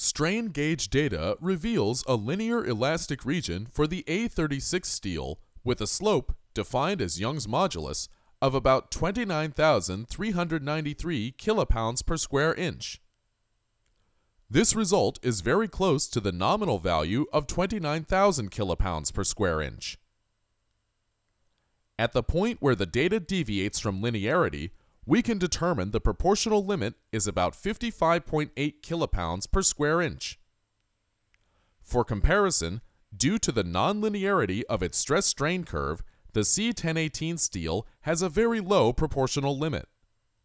Strain gauge data reveals a linear elastic region for the A36 steel with a slope, defined as Young's modulus, of about 29,393 kilopounds per square inch. This result is very close to the nominal value of 29,000 kilopounds per square inch. At the point where the data deviates from linearity, we can determine the proportional limit is about 55.8 kilopounds per square inch. For comparison, due to the nonlinearity of its stress-strain curve, the C1018 steel has a very low proportional limit.